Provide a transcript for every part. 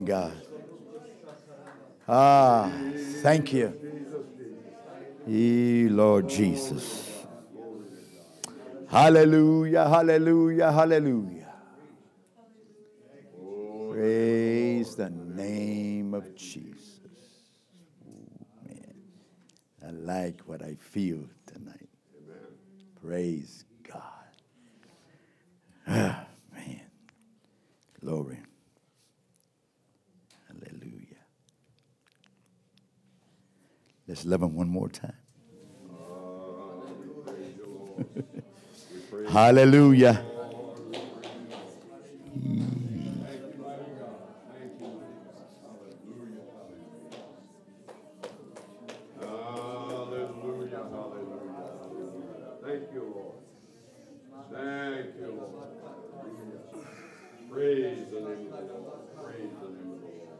God. Ah, thank you. Lord Jesus. Hallelujah, hallelujah, hallelujah. Praise the name of Jesus. Oh, man, I like what I feel tonight. Praise God. Ah, man. Glory. Hallelujah. Let's love him one more time. Hallelujah. Hallelujah, hallelujah. Thank you, Lord. Thank you, Lord. Praise the name of the Lord. Praise the name of the Lord.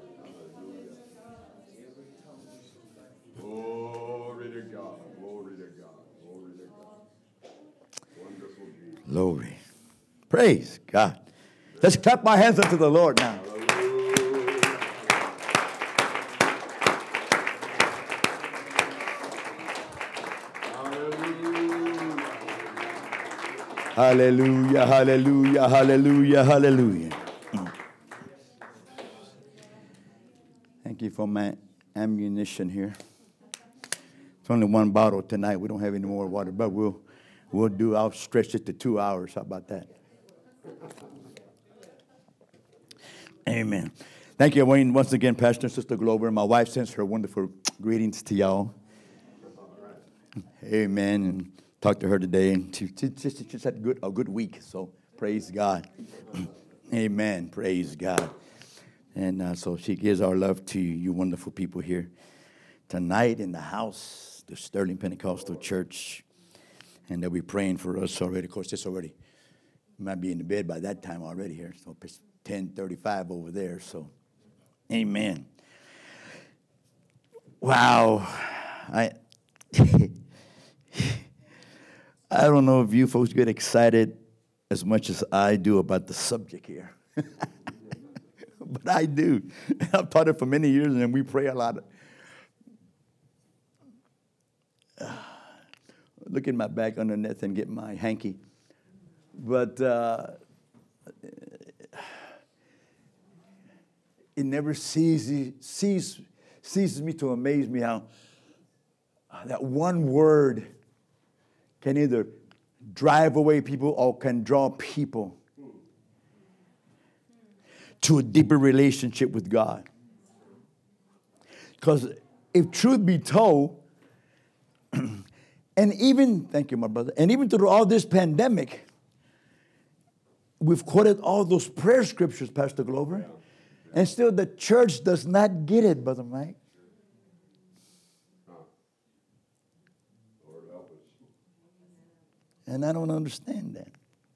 Hallelujah. Glory to God. Glory to God. Glory to God. Wonderful Jesus. Glory. Praise God. Let's clap our hands unto the Lord now. Hallelujah, hallelujah, hallelujah, hallelujah. Thank you for my ammunition here. It's only one bottle tonight. We don't have any more water, but I'll stretch it to 2 hours. How about that? Amen. Thank you, Wayne, once again, Pastor and Sister Glover. My wife sends her wonderful greetings to y'all. Amen. And talked to her today, and she just had a good week. So praise God. Amen. Praise God. And so she gives our love to you wonderful people here tonight in the house, the Sterling Pentecostal Church. And they'll be praying for us already. Of course, it's already, might be in the bed by that time already here. So it's 10:35 over there. So, amen. Wow. I don't know if you folks get excited as much as I do about the subject here. But I do. I've taught it for many years, and we pray a lot. Look at my back underneath and get my hanky. But it never ceases me to amaze me how that one word can either drive away people or can draw people to a deeper relationship with God. Because if truth be told, and even, thank you, my brother, and even through all this pandemic, we've quoted all those prayer scriptures, Pastor Glover, and still the church does not get it, Brother Mike. Lord help us. And I don't understand that.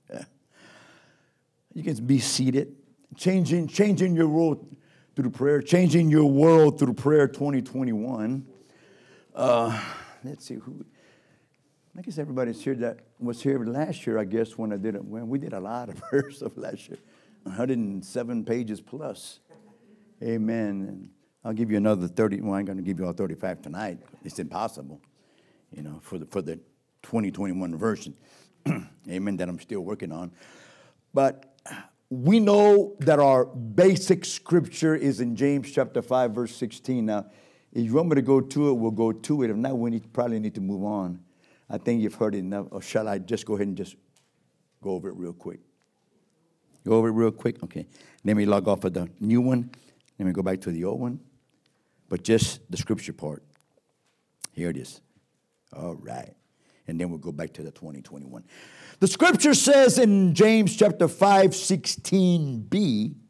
You can be seated. Changing your world through prayer. Changing your world through prayer 2021. Let's see who. I guess everybody's here that was here last year, I guess, when we did a lot of prayers of last year. 107 pages plus. Amen. And I'll give you another 30. Well, I'm going to give you all 35 tonight. It's impossible, for the 2021 version. Amen, that I'm still working on. But we know that our basic scripture is in James chapter 5, verse 16. Now, if you want me to go to it, we'll go to it. If not, we probably need to move on. I think you've heard it enough. Or shall I just go ahead and just go over it real quick? Go over it real quick? Okay. Let me log off of the new one. Let me go back to the old one. But just the scripture part. Here it is. All right. And then we'll go back to the 2021. The scripture says in James chapter 5:16b,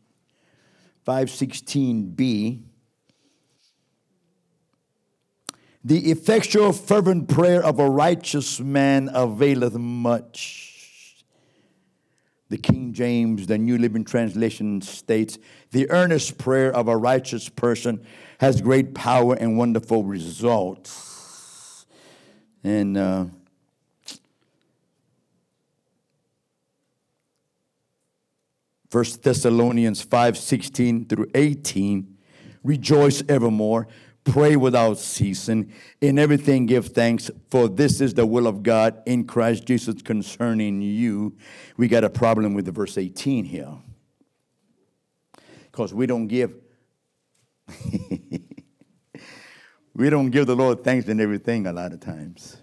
5:16b, the effectual fervent prayer of a righteous man availeth much. The King James, the New Living Translation states, the earnest prayer of a righteous person has great power and wonderful results. And 1 Thessalonians 5:16 through 18. Rejoice evermore. Pray without ceasing. In everything give thanks, for this is the will of God in Christ Jesus concerning you. We got a problem with the verse 18 here. Because we don't give we don't give the Lord thanks in everything a lot of times.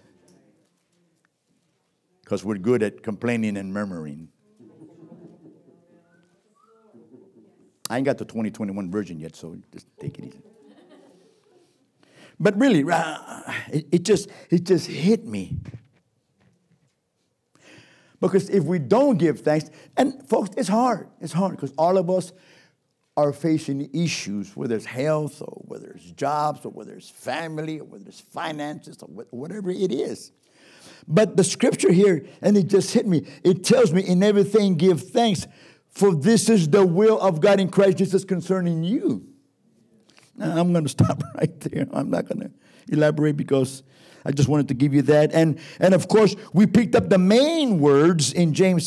Because we're good at complaining and murmuring. I ain't got the 2021 version yet, so just take it easy. But really, it just hit me. Because if we don't give thanks, and folks, it's hard. It's hard because all of us are facing issues, whether it's health or whether it's jobs or whether it's family or whether it's finances or whatever it is. But the scripture here, and it just hit me, it tells me in everything give thanks, for this is the will of God in Christ Jesus concerning you. Now, I'm going to stop right there. I'm not going to elaborate because I just wanted to give you that. And of course, we picked up the main words in James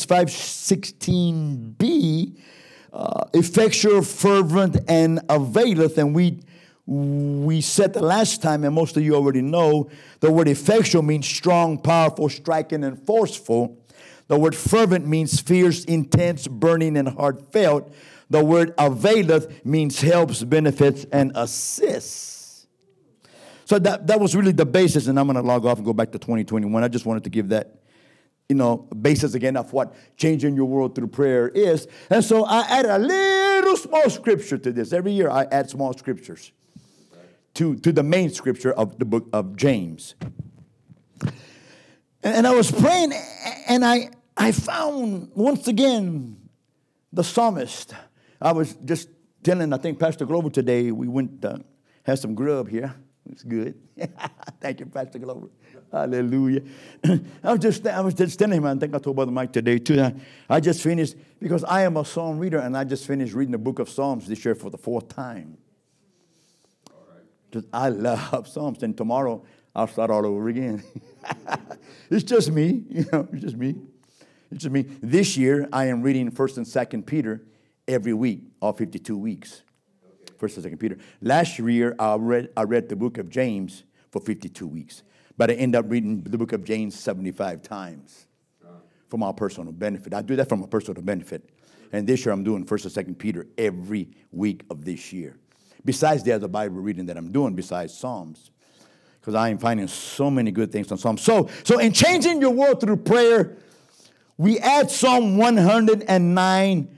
5:16b, effectual, fervent, and availeth. And we said the last time, and most of you already know, the word effectual means strong, powerful, striking, and forceful. The word fervent means fierce, intense, burning, and heartfelt. The word availeth means helps, benefits, and assists. So that was really the basis, and I'm going to log off and go back to 2021. I just wanted to give that, basis again of what changing your world through prayer is. And so I added a little small scripture to this. Every year I add small scriptures to the main scripture of the book of James. And I was praying, and I found, once again, the psalmist. I was just telling, I think, Pastor Glover today, we went, had some grub here. It's good. Thank you, Pastor Glover. Hallelujah. I was just telling him, I think I told Brother Mike today too, I just finished, because I am a psalm reader, and I just finished reading the book of Psalms this year for the 4th time. Because I love Psalms, and tomorrow I'll start all over again. It's just me, it's just me. It's just me. This year, I am reading 1st and 2nd Peter every week, all 52 weeks. 1st and 2nd Peter. Last year, I read the book of James for 52 weeks. But I end up reading the book of James 75 times for my personal benefit. I do that for my personal benefit. And this year, I'm doing 1st and 2nd Peter every week of this year. Besides the other Bible reading that I'm doing, besides Psalms. Because I am finding so many good things on Psalms. So in changing your world through prayer, we add Psalm 109,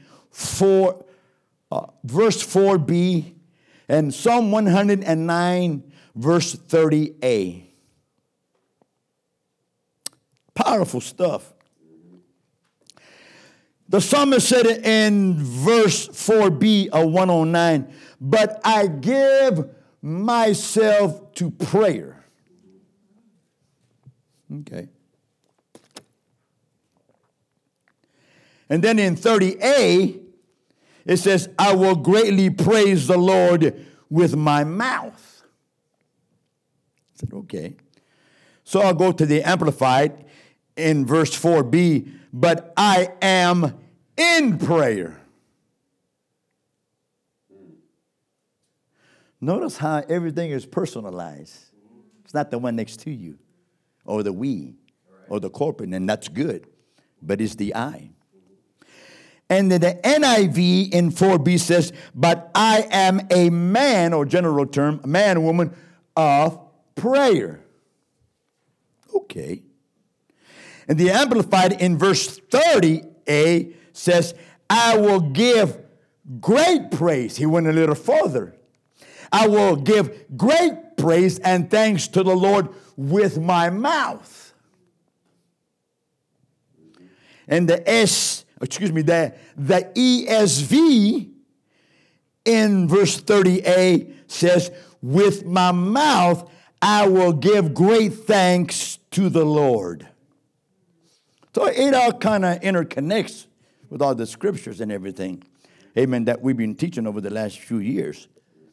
verse 4b, and Psalm 109, verse 30a. Powerful stuff. The psalmist said it in verse 4b of 109, but I give myself to prayer. Okay. And then in 30a, it says, I will greatly praise the Lord with my mouth. I said, okay. So I'll go to the Amplified in verse 4b, but I am in prayer. Notice how everything is personalized. It's not the one next to you, or the we, or the corporate, and that's good. But it's the I. And then the NIV in 4b says, but I am a man, or general term, man, woman, of prayer. Okay. And the Amplified in verse 30a says, I will give great praise. He went a little further. I will give great praise and thanks to the Lord with my mouth. And the ESV in verse 30a says, with my mouth I will give great thanks to the Lord. So it all kind of interconnects with all the scriptures and everything, amen, that we've been teaching over the last few years.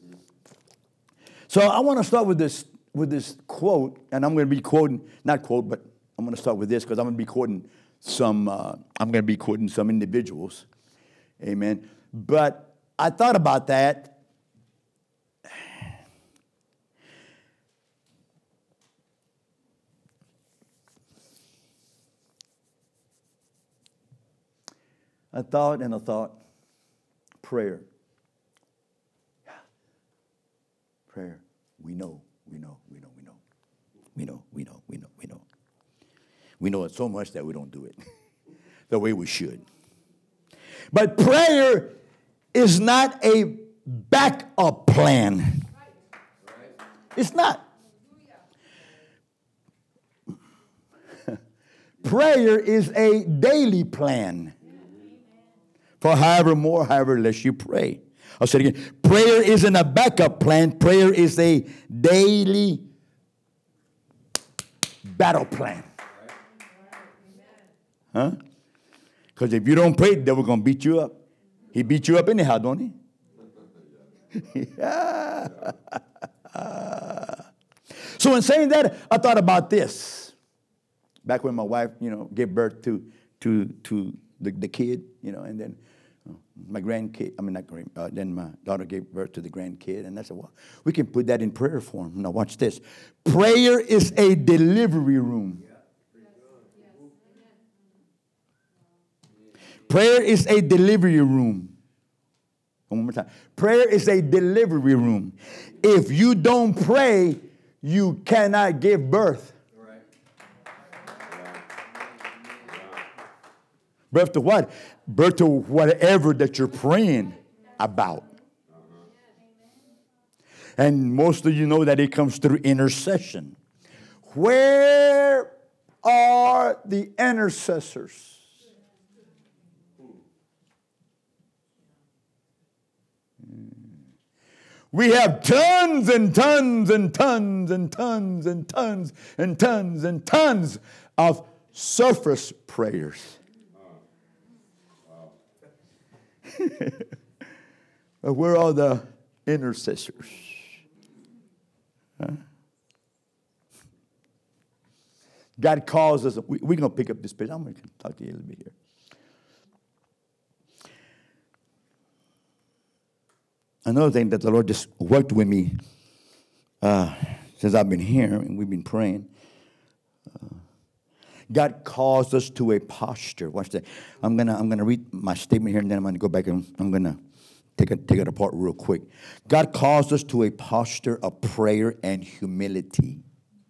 So I want to start with this quote, and I'm going to be quoting, not quote, but I'm going to start with this because I'm going to be quoting some individuals. Amen. But I thought about that. I thought, prayer. Prayer. We know. We know it so much that we don't do it the way we should. But prayer is not a backup plan. It's not. Prayer is a daily plan for however less you pray. I'll say it again. Prayer isn't a backup plan. Prayer is a daily battle plan. Huh? Because if you don't pray, the devil's going to beat you up. He beat you up anyhow, don't he? Yeah. So in saying that, I thought about this. Back when my wife, gave birth to the kid, and then my grandkid, then my daughter gave birth to the grandkid, and I said, well, we can put that in prayer form. Now watch this. Prayer is a delivery room. Prayer is a delivery room. One more time. Prayer is a delivery room. If you don't pray, you cannot give birth. Birth to what? Birth to whatever that you're praying about. And most of you know that it comes through intercession. Where are the intercessors? We have tons and tons and tons and tons and tons and tons and tons of surface prayers. But where are the intercessors? Huh? God calls us. We're going to pick up this page. I'm going to talk to you a little bit here. Another thing that the Lord just worked with me since I've been here and we've been praying. God calls us to a posture. Watch that. I'm gonna read my statement here, and then I'm gonna go back and I'm gonna take it apart real quick. God calls us to a posture of prayer and humility.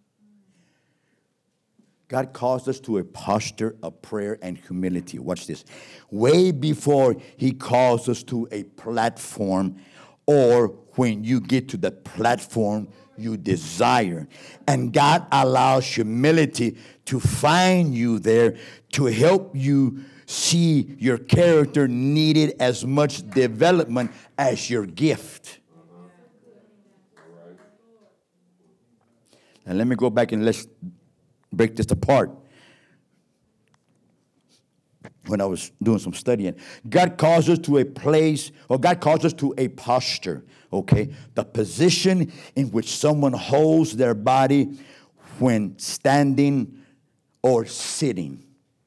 God calls us to a posture of prayer and humility. Watch this. Way before He calls us to a platform, or when you get to the platform you desire. And God allows humility to find you there to help you see your character needed as much development as your gift. Now let me go back and let's break this apart. When I was doing some studying, God calls us to a place, or God calls us to a posture, okay? The position in which someone holds their body when standing or sitting.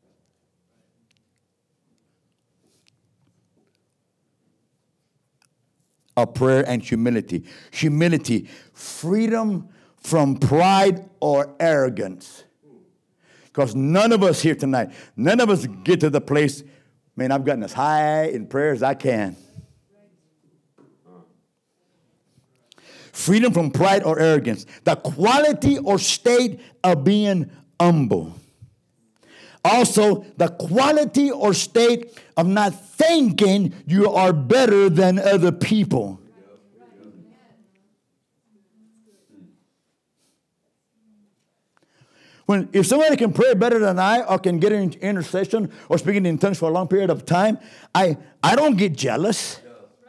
Of prayer and humility. Humility, freedom from pride or arrogance. Because none of us here tonight, none of us get to the place, man, I've gotten as high in prayer as I can. Freedom from pride or arrogance. The quality or state of being humble. Also, the quality or state of not thinking you are better than other people. If somebody can pray better than I, or can get in intercession or speaking in tongues for a long period of time, I don't get jealous.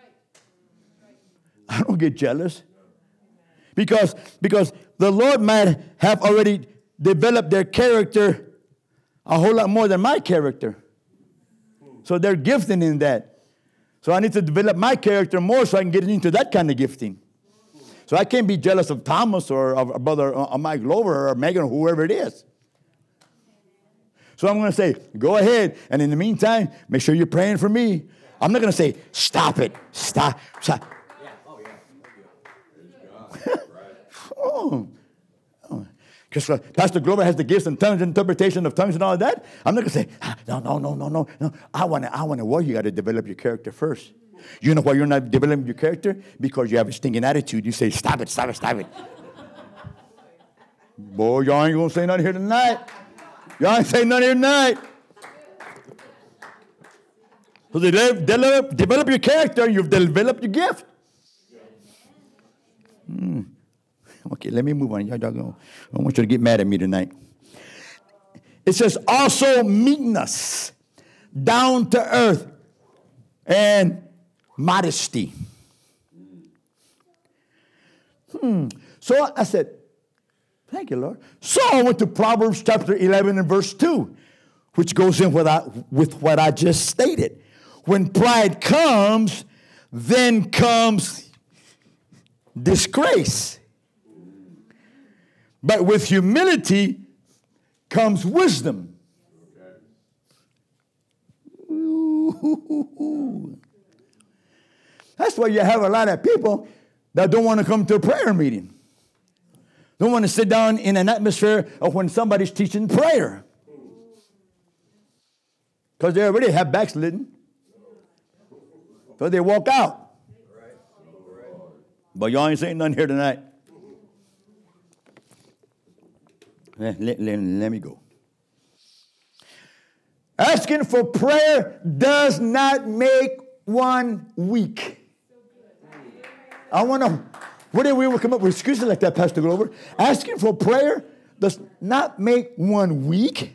I don't get jealous. Because the Lord might have already developed their character a whole lot more than my character. So they're gifting in that. So I need to develop my character more so I can get into that kind of gifting. So I can't be jealous of Thomas or of Brother Mike Glover or Megan or whoever it is. So I'm going to say, go ahead. And in the meantime, make sure you're praying for me. I'm not going to say, stop it. Stop. Praise God. Right. Because Pastor Glover has the gifts and tongues, interpretation of tongues and all that. I'm not going to say, no. I want to, well, you got to develop your character first. You know why you're not developing your character? Because you have a stinking attitude. You say, stop it. Boy, y'all ain't going to say nothing here tonight. Y'all ain't saying nothing here tonight. So develop your character, you've developed your gift. Okay, let me move on. Y'all go. I want you to get mad at me tonight. It says also meekness, down to earth, and modesty. So I said, thank you, Lord. So I went to Proverbs chapter 11 and verse 2, which goes in with what I just stated. When pride comes, then comes disgrace. But with humility comes wisdom. Ooh. That's why you have a lot of people that don't want to come to a prayer meeting. Don't want to sit down in an atmosphere of when somebody's teaching prayer. Because they already have backslidden. So they walk out. But y'all ain't saying nothing here tonight. Let me go. Asking for prayer does not make one weak. I want to, what did we come up with excuses like that, Pastor Glover? Asking for prayer does not make one weak.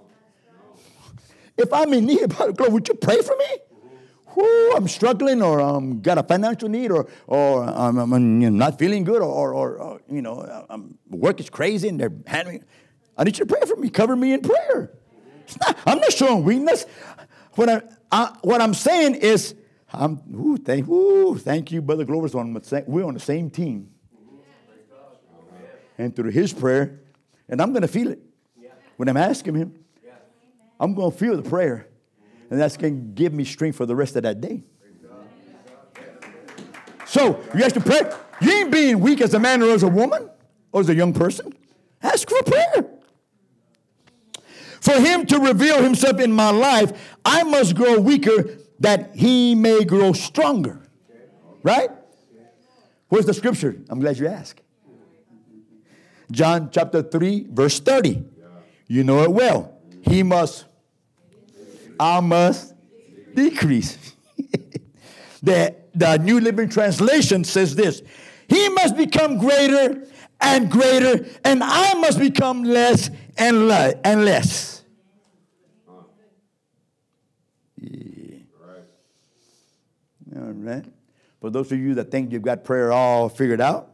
If I'm in need, Pastor Glover, would you pray for me? Whoo, I'm struggling, or got a financial need, or I'm not feeling good, or work is crazy and they're handling. I need you to pray for me. Cover me in prayer. I'm not showing weakness. What I'm saying is, thank you, Brother Glover's we're on the same team. And through his prayer, and I'm going to feel it. When I'm asking him, I'm going to feel the prayer. And that's going to give me strength for the rest of that day. So, you have to pray. You ain't being weak as a man or as a woman or as a young person. Ask for prayer. For him to reveal himself in my life, I must grow weaker that he may grow stronger. Right? Where's the scripture? I'm glad you asked. John chapter 3, verse 30. You know it well. I must decrease. The New Living Translation says this. He must become greater and greater, and I must become less and less. Yeah. All right. For those of you that think you've got prayer all figured out,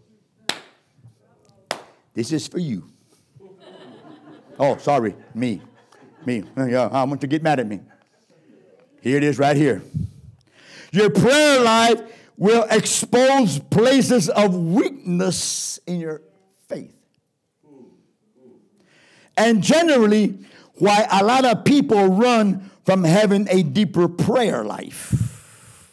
this is for you. Oh, sorry, me. Yeah, I want you to get mad at me. Here it is right here. Your prayer life will expose places of weakness in your faith. And generally, why a lot of people run from having a deeper prayer life.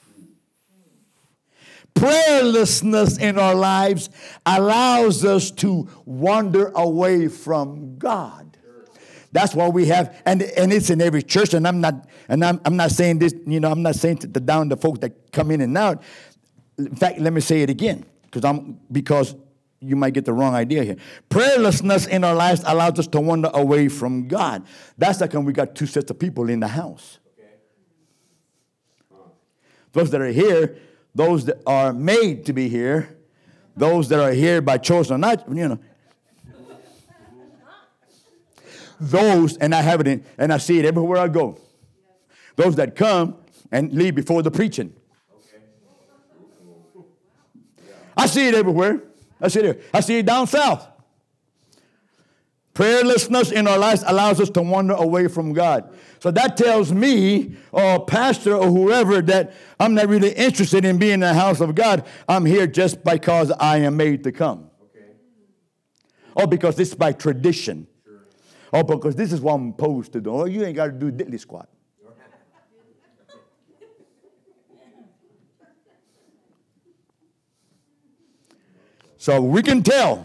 Prayerlessness in our lives allows us to wander away from God. That's why we have, and it's in every church. And I'm not saying this. I'm not saying to down the folks that come in and out. In fact, let me say it again, because you might get the wrong idea here. Prayerlessness in our lives allows us to wander away from God. That's like when we got two sets of people in the house. Those that are here, those that are made to be here, those that are here by choice or not, Those, and I have it and I see it everywhere I go. Those that come and leave before the preaching. I see it everywhere. I see it down south. Prayerlessness in our lives allows us to wander away from God. So that tells me, or pastor or whoever, that I'm not really interested in being in the house of God. I'm here just because I am made to come. Or because this is by tradition. Oh, because this is what I'm supposed to do. Oh, you ain't got to do diddly squat. So we can tell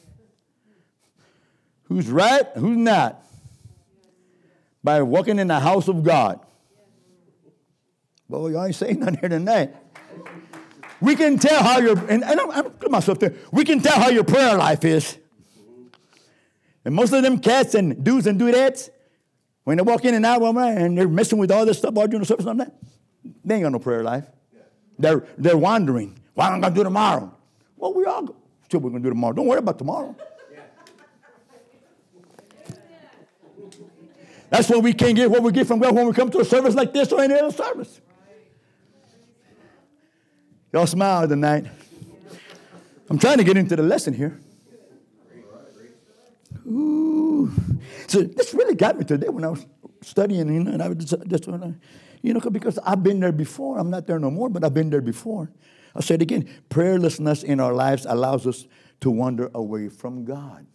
who's right, who's not, by walking in the house of God. Well, y'all ain't saying nothing here tonight. We can tell how and I'm putting myself there. We can tell how your prayer life is. And most of them cats and dudes and dudettes, when they walk in and out, and they're messing with all this stuff, all during the service and all that, they ain't got no prayer life. They're wandering. What am I going to do tomorrow? Well, we all go. What we're going to do tomorrow. Don't worry about tomorrow. That's what we can't get, what we get from God when we come to a service like this or any other service. Y'all smile tonight. I'm trying to get into the lesson here. Ooh. So this really got me today when I was studying, and I was just because I've been there before. I'm not there no more, but I've been there before. I'll say it again. Prayerlessness in our lives allows us to wander away from God.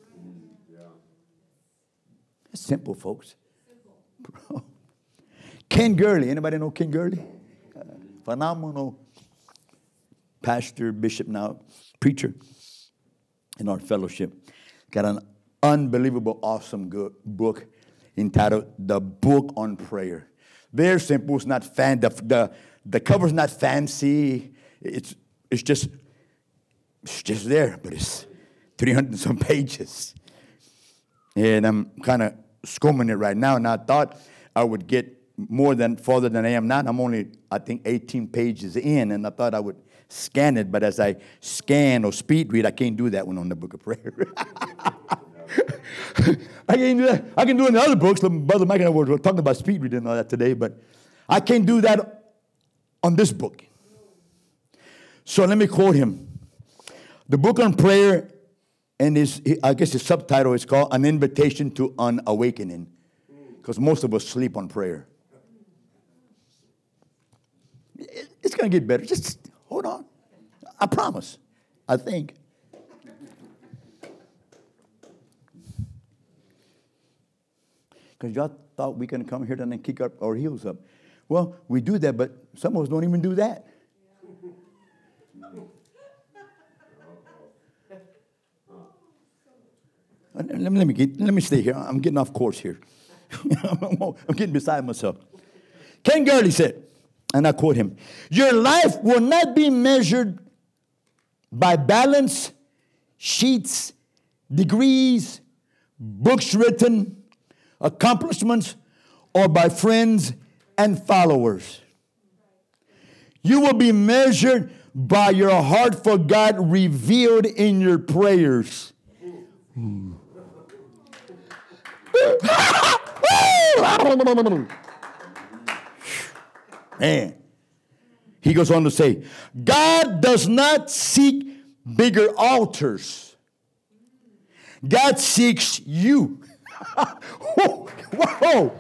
It's simple, folks. Bro. Ken Gurley. Anybody know Ken Gurley? Phenomenal pastor, bishop now, preacher in our fellowship. Got an unbelievable, awesome good book entitled The Book on Prayer. Very simple. It's not the cover's not fancy. It's just there, but it's 300 and some pages. And I'm kind of skimming it right now, and I thought I would get farther than I am now. I'm only, I think, 18 pages in, and I thought I would scan it, but as I scan or speed read, I can't do that one on the Book of Prayer. I can't do that. I can do it in the other books. Brother Mike and I were talking about speed reading and all that today, but I can't do that on this book. So let me quote him. The Book on Prayer, and I guess his subtitle is called An Invitation to an Awakening, because most of us sleep on prayer. It's going to get better. Just hold on. I promise. I think. Because y'all thought we can come here and then kick our heels up. Well, we do that, but some of us don't even do that. Let me stay here. I'm getting off course here. I'm getting beside myself. Ken Gurley said, and I quote him, "Your life will not be measured by balance sheets, degrees, books written, accomplishments, or by friends and followers. You will be measured by your heart for God revealed in your prayers." Man. He goes on to say, God does not seek bigger altars. God seeks you. Whoa.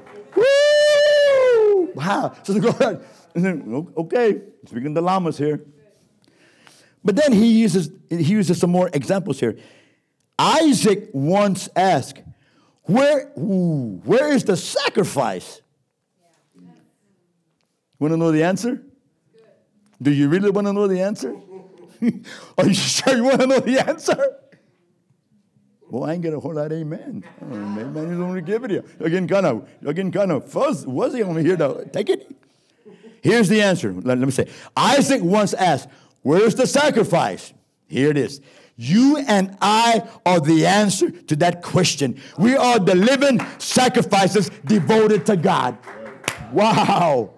Woo! Wow. So go ahead. Okay, speaking the llamas here. But then he uses some more examples here. Isaac once asked, where is the sacrifice? Want to know the answer? Do you really want to know the answer? Are you sure you want to know the answer? Well, I ain't get a whole lot of amen. Amen is only giving you. Again, kind of fuzzy on me here though. Take it. Here's the answer. Let me say. Isaac once asked, where's the sacrifice? Here it is. You and I are the answer to that question. We are the living sacrifices devoted to God. Wow.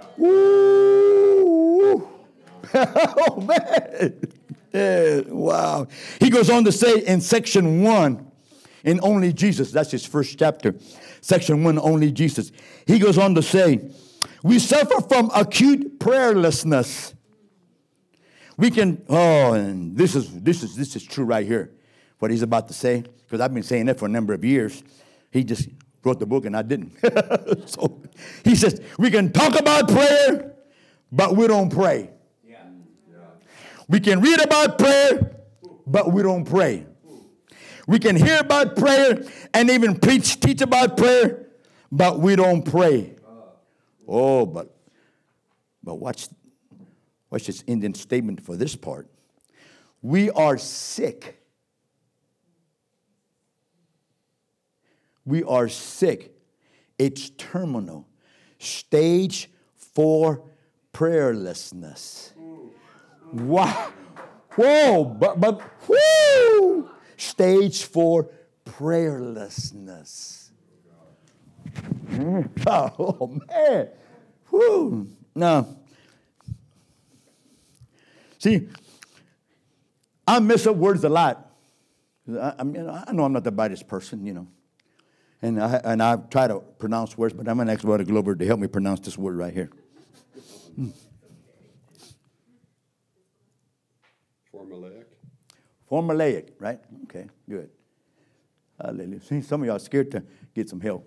Woo. Oh, man. Yeah, wow. He goes on to say in section 1, in Only Jesus, that's his first chapter, section 1, Only Jesus. He goes on to say, we suffer from acute prayerlessness. We can, and this is true right here, what he's about to say, because I've been saying that for a number of years. He just wrote the book and I didn't. So he says, we can talk about prayer, but we don't pray. Yeah. We can read about prayer, but we don't pray. We can hear about prayer and even teach about prayer, but we don't pray. Oh, but watch this Indian statement for this part. We are sick. We are sick. It's terminal. Stage 4 prayerlessness. Wow. Whoa. But whoo. Stage 4 prayerlessness. Oh, man. Whoo. Now, see, I mess up words a lot. I know I'm not the brightest person, you know. And I try to pronounce words, but I'm going to ask Brother Glover to help me pronounce this word right here. Formulaic. Formulaic, right? Okay, good. Hallelujah. See, some of y'all are scared to get some help.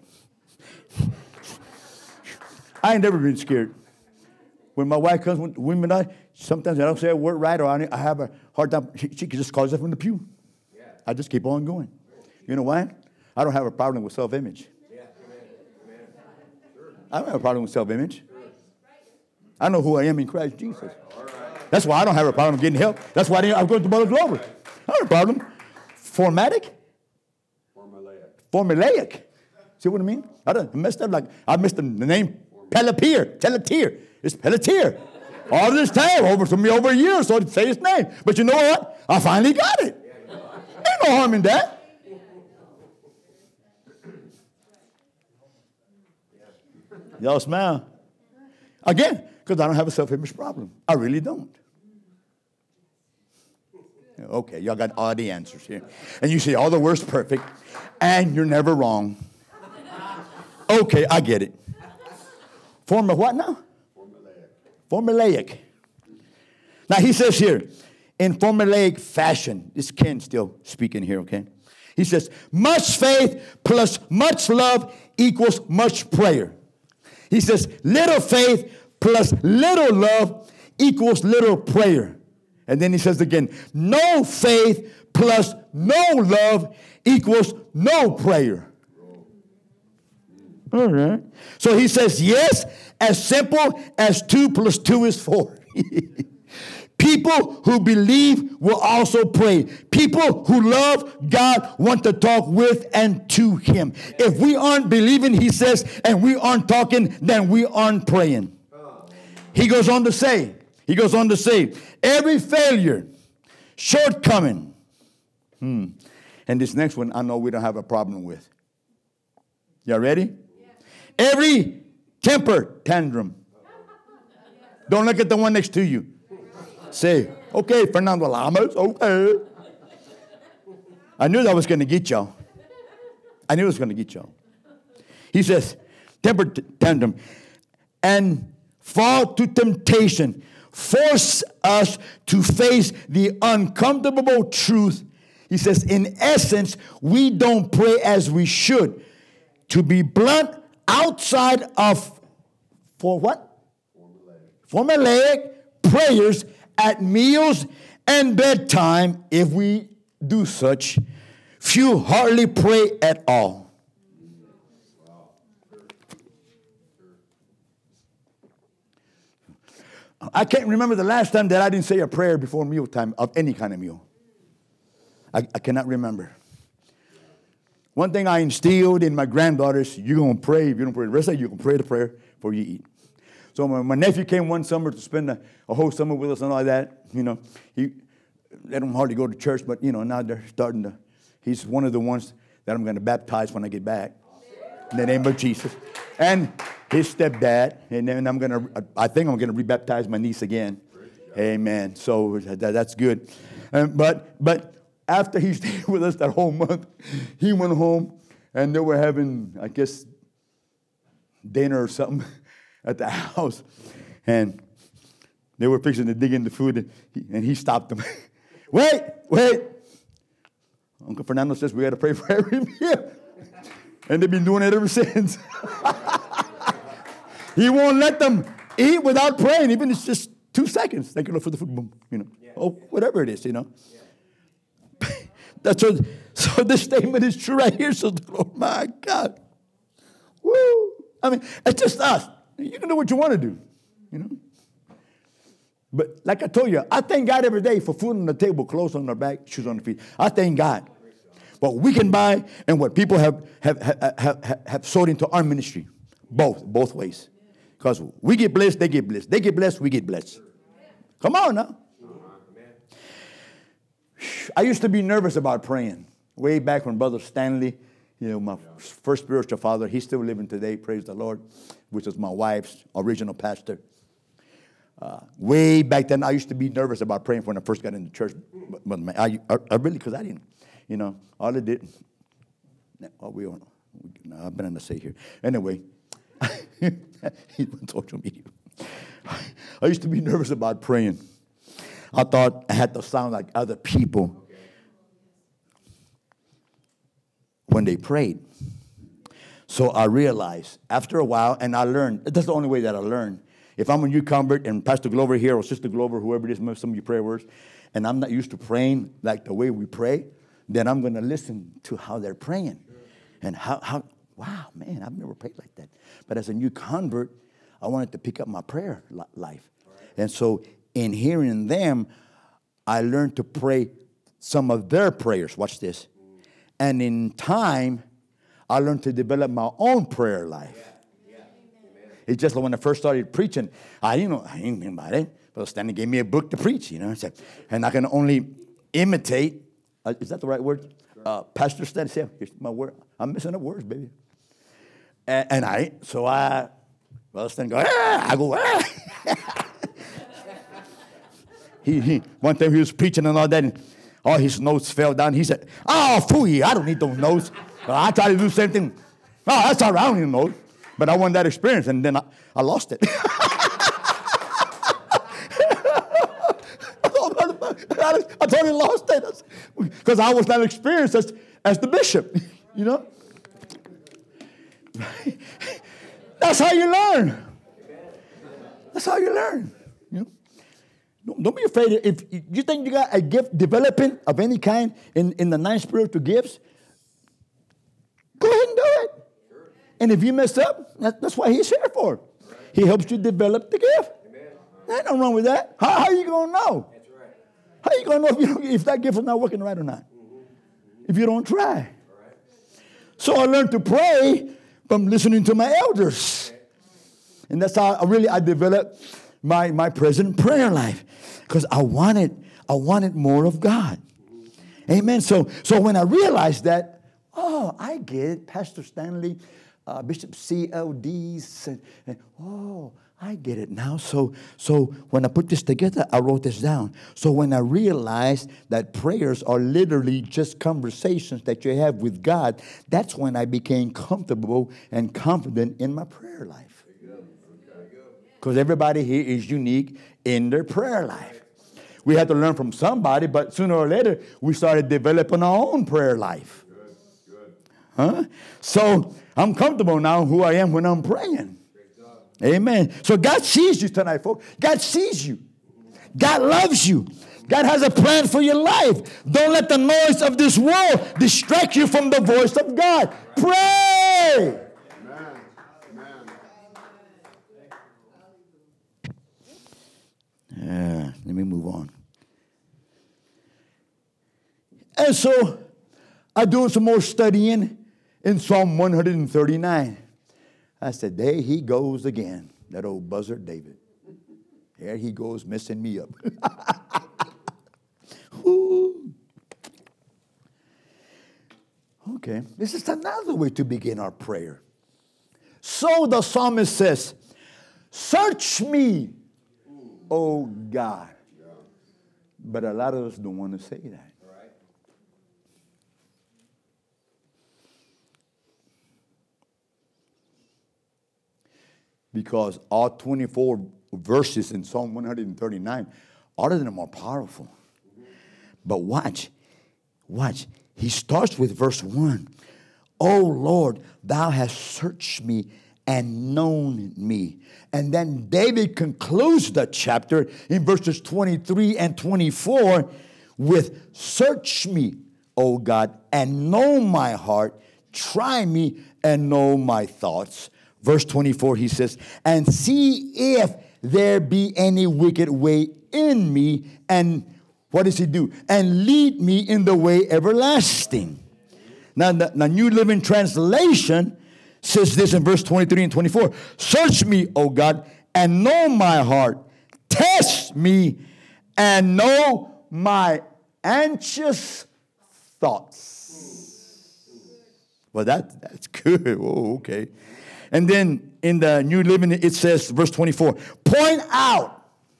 I ain't never been scared. When my wife comes with women, sometimes I don't say a word right, or I have a hard time. She can just call us from the pew. Yeah. I just keep on going. You know why? I don't have a problem with self-image. Yeah. I don't have a problem with self-image. I know who I am in Christ Jesus. Right. That's why I don't have a problem getting help. That's why I'm going to Brother Glover. I don't have a problem. Formulaic. See what I mean? I messed up. Like I missed the name Pelletier. It's Pelletier. All this time, over a year or so to say his name. But you know what? I finally got it. Ain't no harm in that. Y'all smile. Again, because I don't have a self-image problem. I really don't. Okay, y'all got all the answers here. And you say all the words perfect, and you're never wrong. Okay, I get it. Form of what now? Formulaic. Now he says here, in formulaic fashion, this Ken still speaking here, okay? He says, much faith plus much love equals much prayer. He says, little faith plus little love equals little prayer. And then he says again, no faith plus no love equals no prayer. All right. So he says, yes, as simple as 2 plus 2 is 4. People who believe will also pray. People who love God want to talk with and to him. If we aren't believing, he says, and we aren't talking, then we aren't praying. He goes on to say, every failure, shortcoming. And this next one, I know we don't have a problem with. Y'all ready? Yeah. Every temper tantrum. Don't look at the one next to you. Say, okay, Fernando Lamas, okay. I knew that was going to get y'all. He says, temper tantrum. And fall to temptation. Force us to face the uncomfortable truth. He says, in essence, we don't pray as we should. To be blunt, outside of, for what? Formulaic prayers at meals and bedtime, if we do such, few hardly pray at all. I can't remember the last time that I didn't say a prayer before mealtime of any kind of meal. I cannot remember. One thing I instilled in my granddaughters, you're going to pray. If you don't pray the rest of it, you can pray the prayer before you eat. So my nephew came one summer to spend a whole summer with us and all that. You know, they don't hardly go to church, but, you know, now they're starting to. He's one of the ones that I'm going to baptize when I get back in the name of Jesus. And his stepdad, and then I think I'm going to rebaptize my niece again. Amen. So that's good. But after he stayed with us that whole month, he went home, and they were having, I guess, dinner or something at the house. And they were fixing to dig in the food, and he stopped them. Wait. Uncle Fernando says we got to pray for every meal. And they've been doing it ever since. He won't let them eat without praying, even if it's just 2 seconds. They can look for the food, boom, you know. Yeah. Oh, whatever it is, you know. Yeah. So this statement is true right here. So, oh my God. Woo. I mean, it's just us. You can do what you want to do, you know. But like I told you, I thank God every day for food on the table, clothes on their back, shoes on the feet. I thank God. What we can buy and what people have sold into our ministry. Both ways. Because we get blessed, they get blessed. They get blessed, we get blessed. Come on now. I used to be nervous about praying. Way back when Brother Stanley, my first spiritual father, he's still living today, praise the Lord, which was my wife's original pastor. Way back then, I used to be nervous about praying when I first got into church. But I really, because I didn't, all it did. I've been in the say here. Anyway, he's on social media. I used to be nervous about praying. I thought I had to sound like other people when they prayed. So I realized after a while, and I learned, that's the only way that I learned. If I'm a new convert and Pastor Glover here or Sister Glover, whoever it is, some of you prayer words, and I'm not used to praying like the way we pray, then I'm going to listen to how they're praying. And how, wow, man, I've never prayed like that. But as a new convert, I wanted to pick up my prayer life. And so in hearing them, I learned to pray some of their prayers. Watch this. And in time, I learned to develop my own prayer life. It's just like when I first started preaching, I didn't know anything about it. But Stanley gave me a book to preach, and I can only imitate. Is that the right word? Pastor Stanley said, here's my word. I'm messing up words, baby. Brother Stanley goes, I go, One time he was preaching and all that, and all his notes fell down. He said, phooey, I don't need those notes. I tried to do the same thing. Oh, that's all right, I don't need notes. But I wanted that experience, and then I lost it. I totally lost it because I was not experienced as the bishop, That's how you learn. That's how you learn. Don't be afraid. If you think you got a gift developing of any kind in the 9 spiritual gifts, go ahead and do it. And if you mess up, that's what he's here for. He helps you develop the gift. There's nothing wrong with that. How are you going to know? How are you going to know if that gift is not working right or not? If you don't try. So I learned to pray from listening to my elders. And that's how I developed my present prayer life. Because I wanted more of God. Amen. So when I realized that, I get it. Pastor Stanley, Bishop C.L.D.'s, I get it now. So when I put this together, I wrote this down. So when I realized that prayers are literally just conversations that you have with God, that's when I became comfortable and confident in my prayer life. Because everybody here is unique in their prayer life. We had to learn from somebody, but sooner or later, we started developing our own prayer life. Good. So I'm comfortable now who I am when I'm praying. Amen. So God sees you tonight, folks. God sees you. God loves you. God has a plan for your life. Don't let the noise of this world distract you from the voice of God. Pray. Let me move on. And so I'm doing some more studying in Psalm 139. I said, there he goes again, that old buzzard David. There he goes messing me up. Okay, this is another way to begin our prayer. So the psalmist says, search me, O God. But a lot of us don't want to say that. Because all 24 verses in Psalm 139, all of them are powerful. But watch. He starts with verse 1. O Lord, thou hast searched me and known me. And then David concludes the chapter in verses 23 and 24 with, search me, O God, and know my heart. Try me and know my thoughts. Verse 24, he says, and see if there be any wicked way in me, and what does he do? And lead me in the way everlasting. Now, the New Living Translation says this in verse 23 and 24. Search me, O God, and know my heart. Test me and know my anxious thoughts. Well, that's good. Oh, okay. And then in the New Living, it says, verse 24, point out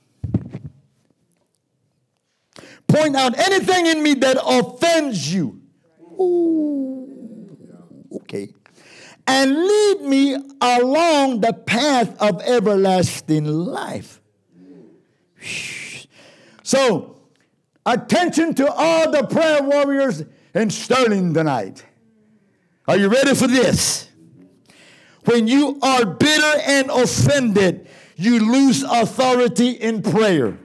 anything in me that offends you. Ooh, okay. And lead me along the path of everlasting life. So, attention to all the prayer warriors in Sterling tonight. Are you ready for this? When you are bitter and offended, you lose authority in prayer.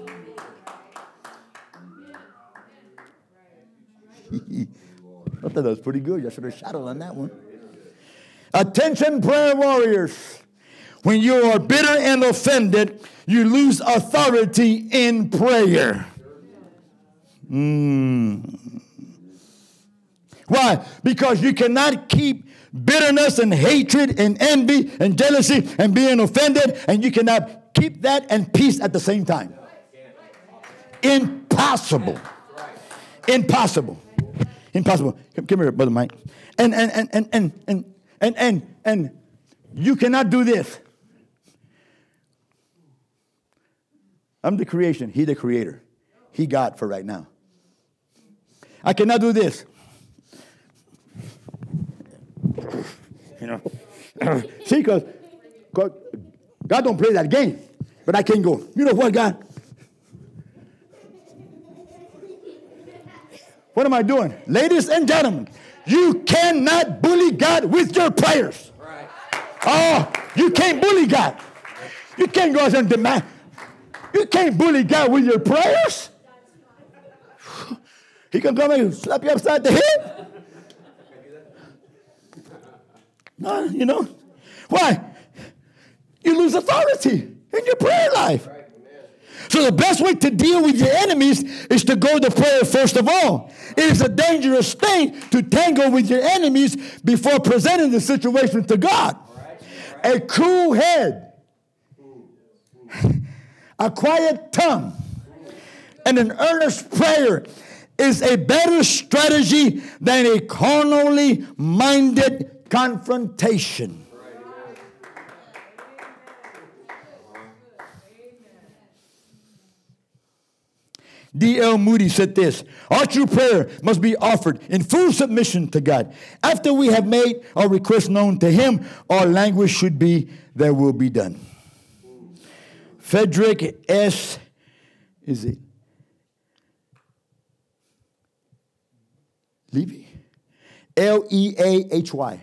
I thought that was pretty good. I should have shouted on that one. Attention, prayer warriors. When you are bitter and offended, you lose authority in prayer. Why? Because you cannot keep bitterness and hatred and envy and jealousy and being offended, and you cannot keep that and peace at the same time. Impossible. Impossible. Impossible. Come here, Brother Mike. And you cannot do this. I'm the creation. He the creator. He God for right now. I cannot do this. You know. See, because God don't play that game. But I can't go, you know what, God? What am I doing? Ladies and gentlemen, you cannot bully God with your prayers. Right. Oh, you can't bully God. You can't go out and demand. You can't bully God with your prayers. He can come and slap you upside the head. No, you know. Why? You lose authority in your prayer life. So the best way to deal with your enemies is to go to prayer first of all. It is a dangerous thing to tangle with your enemies before presenting the situation to God. A cool head, a quiet tongue, and an earnest prayer is a better strategy than a carnally minded confrontation. D.L. Moody said this: our true prayer must be offered in full submission to God. After we have made our request known to Him, our language should be, "There will be done." Frederick S. Is it Levy? Leahy.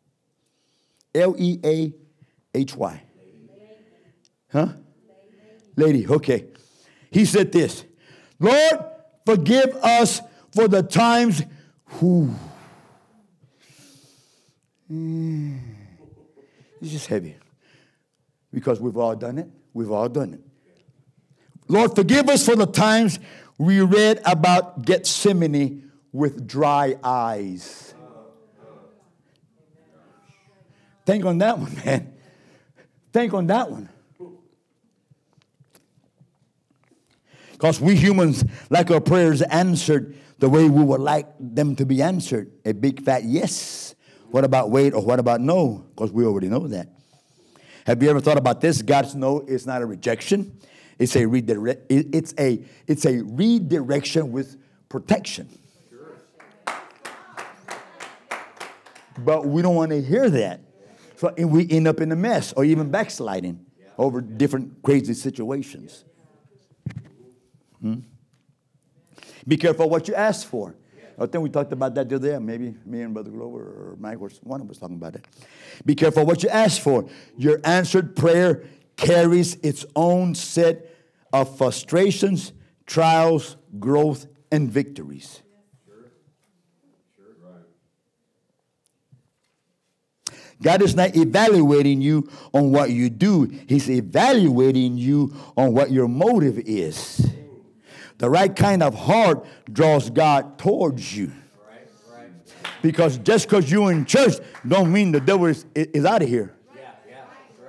Leahy. Huh? Lady, okay. He said this: Lord, forgive us for the times It's just heavy. Because we've all done it. We've all done it. Lord, forgive us for the times we read about Gethsemane with dry eyes. Think on that one, man. Think on that one. Because we humans like our prayers answered the way we would like them to be answered. A big fat yes. What about wait or what about no? Because we already know that. Have you ever thought about this? God's no is not a rejection. It's a redirection with protection. But we don't want to hear that. So we end up in a mess or even backsliding over different crazy situations. Be careful what you ask for. I think we talked about that the other day. Maybe me and Brother Glover or Mike or one of us talking about it. Be careful what you ask for. Your answered prayer carries its own set of frustrations, trials, growth, and victories. God is not evaluating you on what you do. He's evaluating you on what your motive is. The right kind of heart draws God towards you. Right. Because just because you're in church don't mean the devil is out of here. Yeah,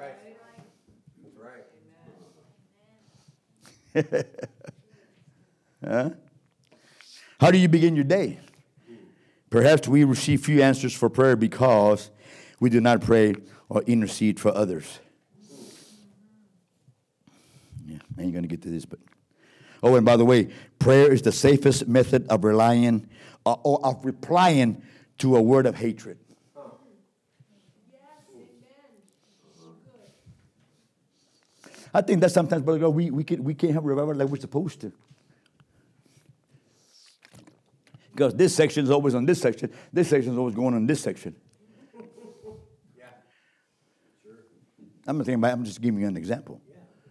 that's right. Huh? How do you begin your day? Perhaps we receive few answers for prayer because we do not pray or intercede for others. Yeah, I ain't going to get to this, but. Oh, and by the way, prayer is the safest method of relying or of replying to a word of hatred. I think that sometimes, Brother God, we can't have revival like we're supposed to. Because this section is always on this section. This section is always going on this section. Yeah. Sure. I'm just giving you an example.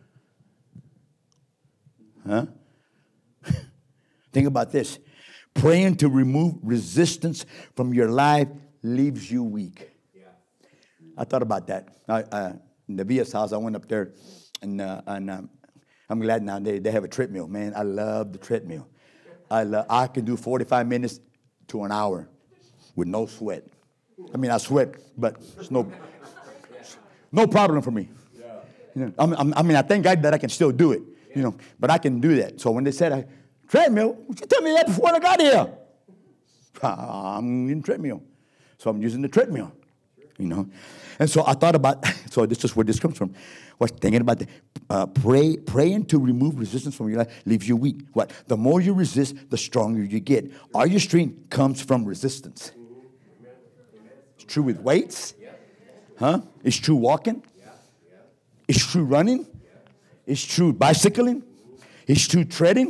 Huh? Think about this. Praying to remove resistance from your life leaves you weak. Yeah. I thought about that. In the Via's house, I went up there, and I'm glad now they have a treadmill. Man, I love the treadmill. I can do 45 minutes to an hour with no sweat. I mean, I sweat, but it's no problem for me. Yeah. You know, I thank God that I can still do it. You know, but I can do that. So when they said treadmill, would you tell me that before I got here? I'm in treadmill, so I'm using the treadmill. You know, and so I thought about. So this is where this comes from. Was thinking about praying to remove resistance from your life leaves you weak. What? The more you resist, the stronger you get. All your strength comes from resistance. It's true with weights, huh? It's true walking. It's true running. It's true bicycling. It's true treading.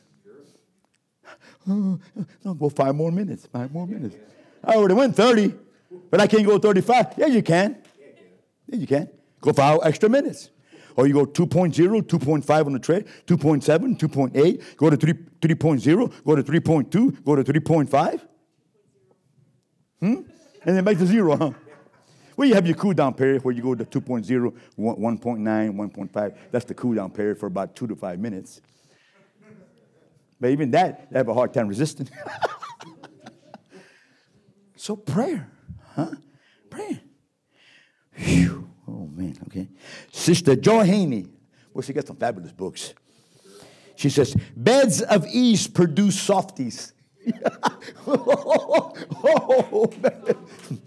No, go 5 more minutes. 5 more minutes. I already went 30, but I can't go 35. Yeah, you can. Yeah, you can. Go 5 extra minutes. Or you go 2.0, 2.5 on the tread, 2.7, 2.8, go to 3.0, go to 3.2, go to 3.5. And then back to 0, huh? Well, you have your cool down period where you go to 2.0, 1.9, 1.5. That's the cool down period for about 2 to 5 minutes. But even that, they have a hard time resisting. So prayer, huh? Prayer. Whew. Oh, man, okay. Sister Joy Haney, well, she got some fabulous books. She says, beds of ease produce softies. Oh, man.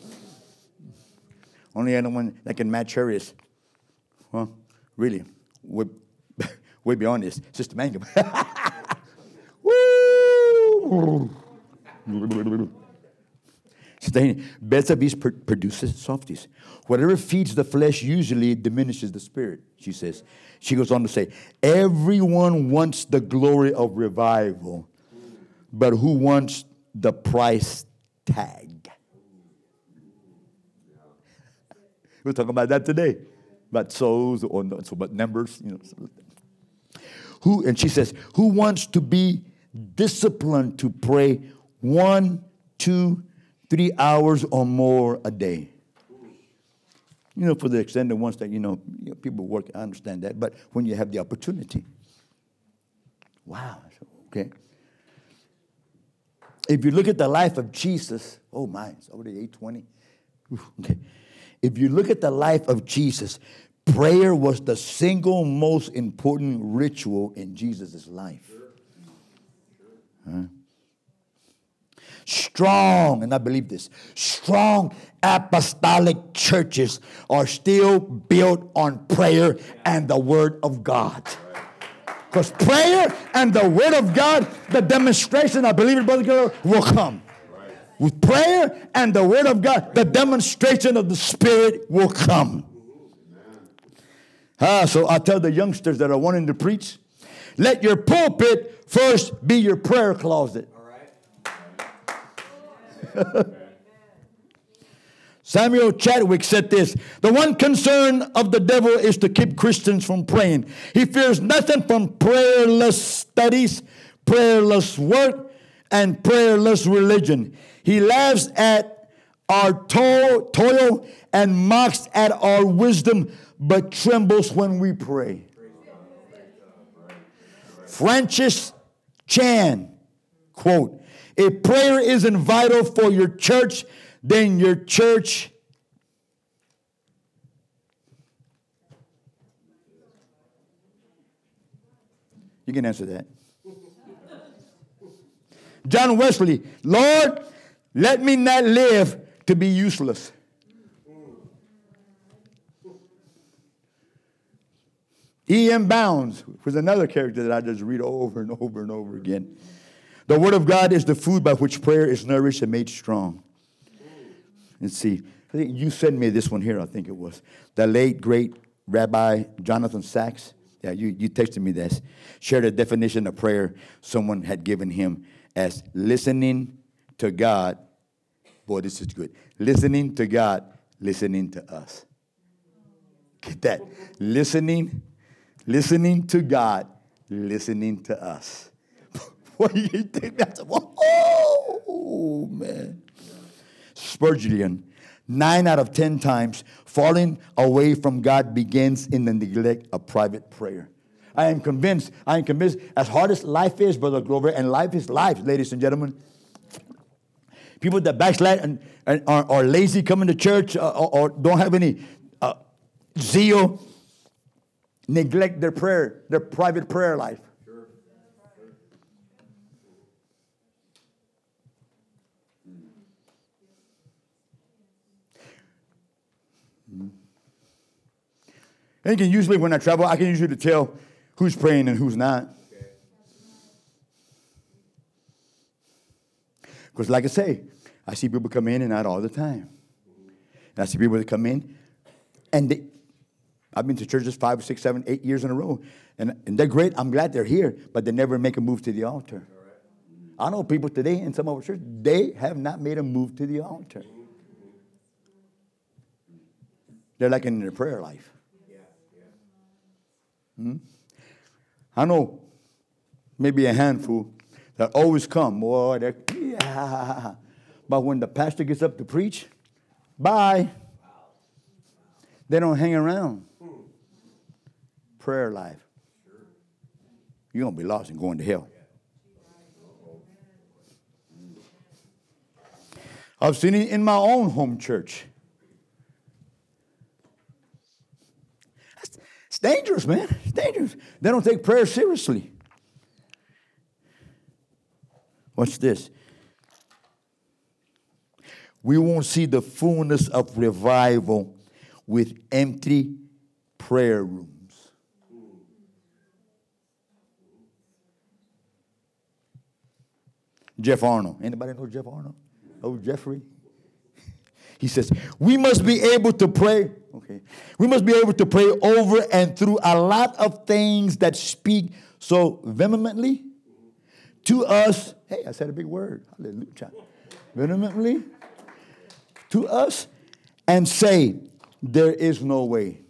Only anyone that can match her is, well, really, way beyond this. Sister Mangum. Woo! Beds of ease produces softies. Whatever feeds the flesh usually diminishes the spirit, she says. She goes on to say, everyone wants the glory of revival, but who wants the price tag? We're talking about that today, about souls or about numbers, you know. And she says, who wants to be disciplined to pray 1, 2, 3 hours or more a day? You know, for the extended ones that, you know, people work, I understand that. But when you have the opportunity, wow, okay. If you look at the life of Jesus, oh my, it's already 8:20. Okay. If you look at the life of Jesus, prayer was the single most important ritual in Jesus' life. Huh? Strong, and I believe this, strong apostolic churches are still built on prayer and the Word of God. Because prayer and the Word of God, the demonstration, I believe it, Brother Girl, will come. With prayer and the Word of God, the demonstration of the Spirit will come. So I tell the youngsters that are wanting to preach, let your pulpit first be your prayer closet. Samuel Chadwick said this: the one concern of the devil is to keep Christians from praying. He fears nothing from prayerless studies, prayerless work, and prayerless religion. He laughs at our toil and mocks at our wisdom, but trembles when we pray. Francis Chan, quote, if prayer isn't vital for your church, then your church you can answer that. John Wesley, Lord, let me not live to be useless. E.M. Bounds was another character that I just read over and over and over again. The Word of God is the food by which prayer is nourished and made strong. Let's see. I think you sent me this one here, I think it was. The late, great Rabbi Jonathan Sachs. Yeah, you texted me this. Shared a definition of prayer someone had given him as listening to God. Boy, this is good. Listening to God, listening to us. Get that? Listening to God, listening to us. What do you think that's about? Oh, man. Spurgeon, 9 out of 10 times, falling away from God begins in the neglect of private prayer. I am convinced, as hard as life is, Brother Glover, and life is life, ladies and gentlemen, people that backslide and are lazy coming to church or don't have any zeal, neglect their prayer, their private prayer life. And usually when I travel, I can usually tell who's praying and who's not. Because like I say, I see people come in and out all the time. And I see people that come in, and I've been to churches 5, 6, 7, 8 years in a row. And they're great. I'm glad they're here, but they never make a move to the altar. I know people today in some of our churches, they have not made a move to the altar. They're like in their prayer life. I know maybe a handful that always come. Boy, yeah. But when the pastor gets up to preach, bye. They don't hang around. Prayer life. You're going to be lost and going to hell. I've seen it in my own home church. It's dangerous, man. It's dangerous. They don't take prayer seriously. Watch this. We won't see the fullness of revival with empty prayer rooms. Jeff Arnold. Anybody know Jeff Arnold? Oh, Jeffrey. He says, we must be able to pray. Okay. We must be able to pray over and through a lot of things that speak so vehemently to us. Hey, I said a big word. Hallelujah. Vehemently to us and say, there is no way.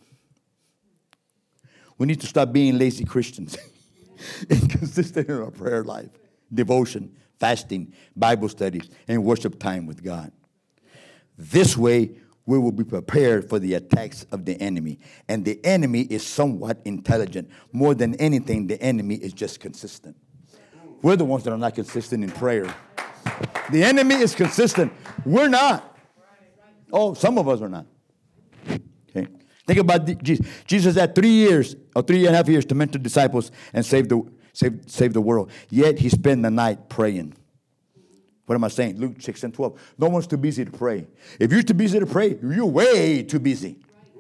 We need to stop being lazy Christians. Inconsistent in our prayer life, devotion, fasting, Bible studies, and worship time with God. This way, we will be prepared for the attacks of the enemy. And the enemy is somewhat intelligent. More than anything, the enemy is just consistent. We're the ones that are not consistent in prayer. The enemy is consistent. We're not. Oh, some of us are not. Okay. Think about Jesus. Jesus had 3 years or 3.5 years to mentor disciples and save the world. Yet he spent the night praying. What am I saying? Luke 6 and 12. No one's too busy to pray. If you're too busy to pray, you're way too busy.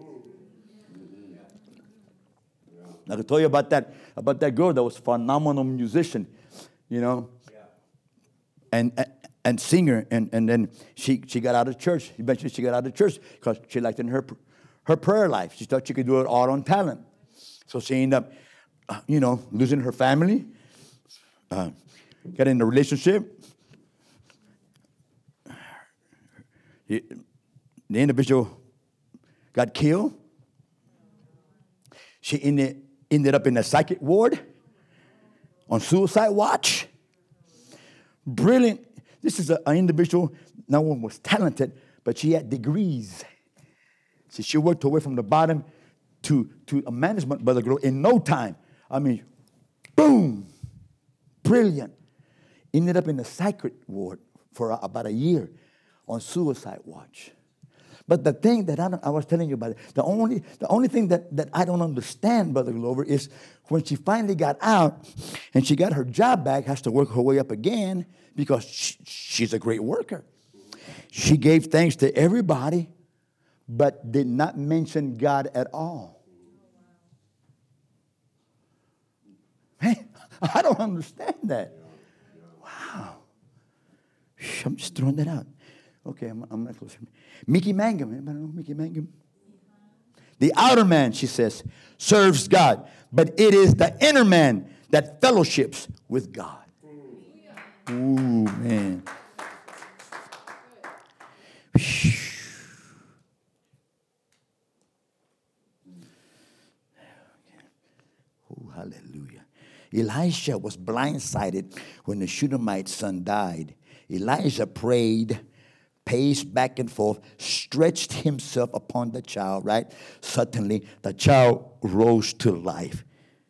I can tell you about that girl that was a phenomenal musician, you know, and singer, and then she got out of church. Eventually she got out of church because she liked in her prayer life. She thought she could do it all on talent. So she ended up, losing her family, got in a relationship. The individual got killed. She ended up in a psychic ward on suicide watch. Brilliant. This is an individual, no one was talented, but she had degrees. See, she worked her way from the bottom to a management, Brother Glow, in no time. I mean, boom, brilliant. Ended up in the psychiatric ward for about a year on suicide watch. But the thing that I was telling you about, the only thing that I don't understand, Brother Glover, is when she finally got out and she got her job back, has to work her way up again because she's a great worker. She gave thanks to everybody, but did not mention God at all. Man, I don't understand that. Wow. I'm just throwing that out. Okay, I'm not close. Mickey Mangum. Anybody know Mickey Mangum? The outer man, she says, serves God, but it is the inner man that fellowships with God. Ooh, man. Oh, hallelujah. Elisha was blindsided when the Shunammite son died. Elijah prayed, paced back and forth, stretched himself upon the child, right? Suddenly, the child rose to life.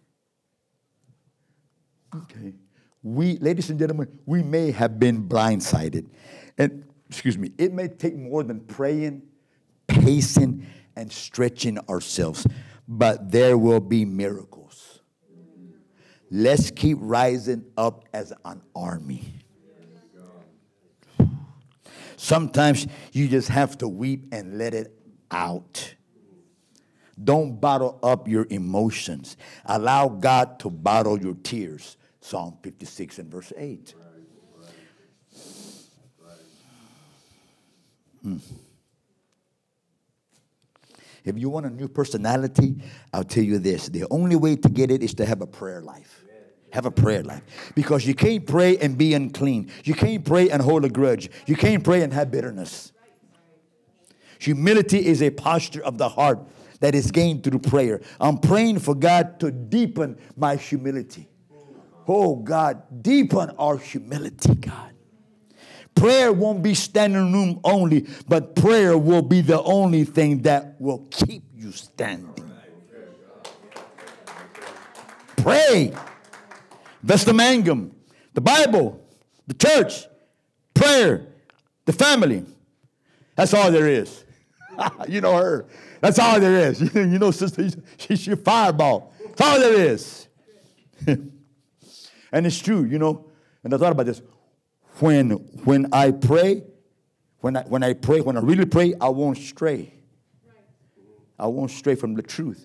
Okay. Ladies and gentlemen, we may have been blindsided. And, it may take more than praying, pacing, and stretching ourselves, but there will be miracles. Let's keep rising up as an army. Sometimes you just have to weep and let it out. Don't bottle up your emotions. Allow God to bottle your tears. Psalm 56 and verse 8. If you want a new personality, I'll tell you this. The only way to get it is to have a prayer life. Have a prayer life. Because you can't pray and be unclean. You can't pray and hold a grudge. You can't pray and have bitterness. Humility is a posture of the heart that is gained through prayer. I'm praying for God to deepen my humility. Oh, God, deepen our humility, God. Prayer won't be standing room only, but prayer will be the only thing that will keep you standing. Pray. Vesta Mangum, the Bible, the church, prayer, the family. That's all there is. You know her. That's all there is. You know, sister, she's a fireball. That's all there is. And it's true, you know. And I thought about this. When I pray, when I really pray, I won't stray. I won't stray from the truth.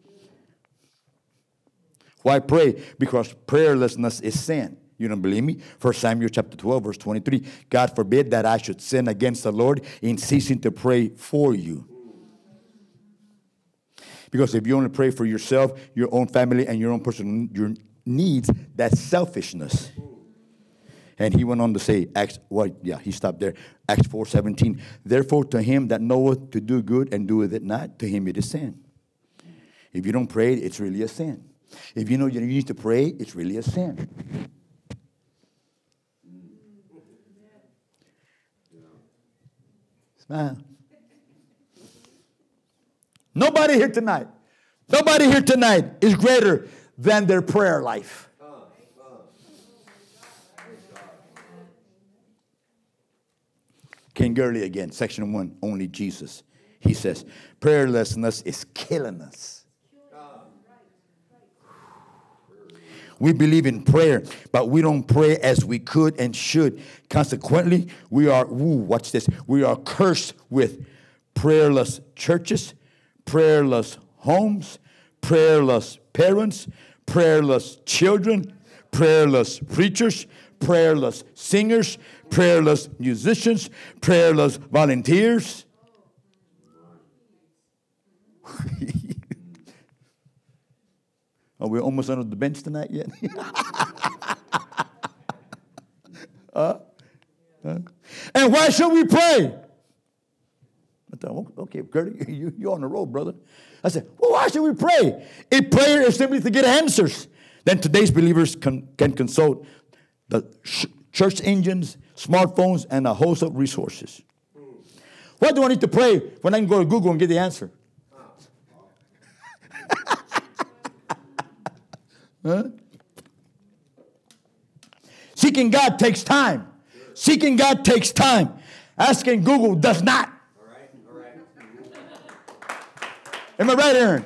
Why pray? Because prayerlessness is sin. You don't believe me? 1 Samuel chapter 12, verse 23. God forbid that I should sin against the Lord in ceasing to pray for you. Because if you only pray for yourself, your own family, and your own personal your needs, that's selfishness. And he went on to say, he stopped there. Acts 4:17. Therefore, to him that knoweth to do good and doeth it not, to him it is sin. If you don't pray, it's really a sin. If you know you need to pray, it's really a sin. Smile. Nobody here tonight is greater than their prayer life. Ken Gurley again, section 1, only Jesus. He says, prayerlessness is killing us. We believe in prayer, but we don't pray as we could and should. Consequently, we are, watch this, we are cursed with prayerless churches, prayerless homes, prayerless parents, prayerless children, prayerless preachers, prayerless singers, prayerless musicians, prayerless volunteers. Are we almost under the bench tonight yet? And why should we pray? I thought, okay, Curtis, you're on the road, brother. I said, well, why should we pray? If prayer is simply to get answers, then today's believers can consult the church engines, smartphones, and a host of resources. Why do I need to pray when I can go to Google and get the answer? Huh? Seeking God takes time. Seeking God takes time. Asking Google does not. All right. Am I right, Aaron?